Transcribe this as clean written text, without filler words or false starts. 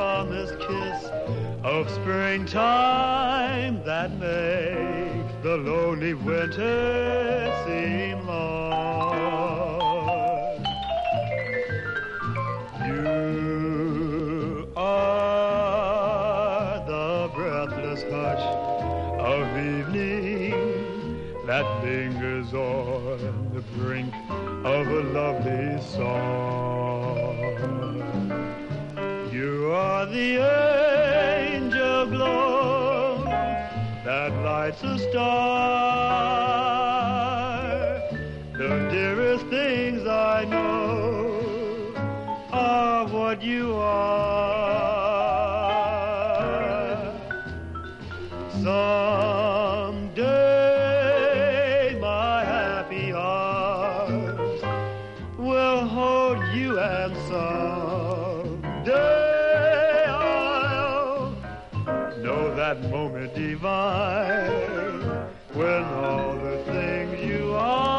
promised kiss of springtime that makes the lonely winter seem long. You are the breathless hush of evening that lingers on the brink of a lovely song. You are the angel glow that lights a star. The dearest things I know are what you are. Someday my happy arms will hold you, and someday I'll know that moment divine when all the things you are